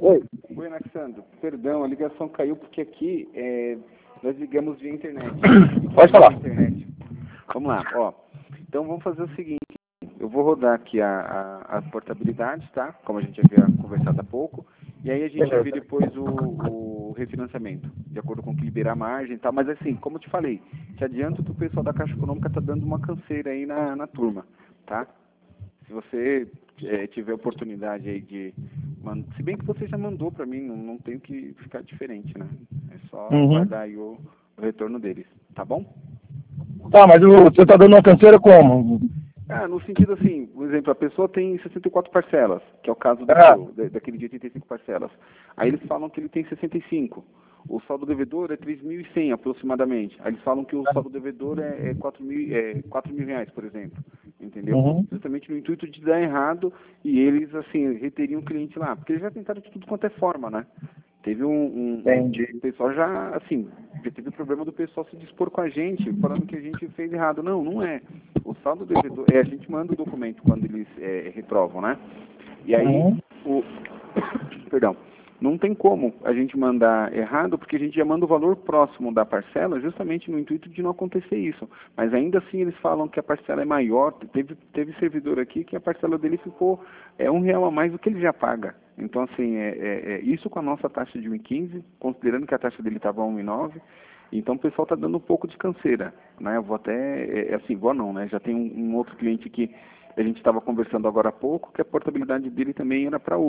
Oi. Oi, Alexandre. Perdão, a ligação caiu porque aqui nós ligamos via internet. Pode falar. Internet. Vamos lá, ó. Então vamos fazer o seguinte. Eu vou rodar aqui a portabilidade, tá? Como a gente havia conversado há pouco. E aí a gente vê depois o refinanciamento, de acordo com o que liberar a margem e tal. Mas assim, como eu te falei, te adianto que o pessoal da Caixa Econômica está dando uma canseira aí na turma, tá? Se você tiver oportunidade aí de... Se bem que você já mandou para mim, não tem que ficar diferente, né? É só guardar aí o retorno deles, tá bom? Tá, mas você tá dando uma canseira como? No sentido assim, por exemplo, a pessoa tem 64 parcelas, que é o caso do daquele de 85 parcelas. Aí eles falam que ele tem 65. O saldo devedor é 3.100 aproximadamente. Aí eles falam que o saldo devedor é 4.000 reais, por exemplo. Entendeu? Justamente no intuito de dar errado e eles, assim, reteriam o cliente lá. Porque eles já tentaram de tudo quanto é forma, né? Teve um pessoal já, assim, já teve o problema do pessoal se dispor com a gente, falando que a gente fez errado. Não é. O saldo devedor, a gente manda o documento quando eles reprovam, né? E aí, perdão, não tem como a gente mandar errado, porque a gente já manda o valor próximo da parcela, justamente no intuito de não acontecer isso. Mas ainda assim eles falam que a parcela é maior. Teve servidor aqui que a parcela dele ficou R$1 a mais do que ele já paga. Então, assim, isso com a nossa taxa de 1,15, considerando que a taxa dele estava 1,9, então o pessoal está dando um pouco de canseira, né? Eu vou até, né? Já tem um outro cliente que a gente estava conversando agora há pouco, que a portabilidade dele também era para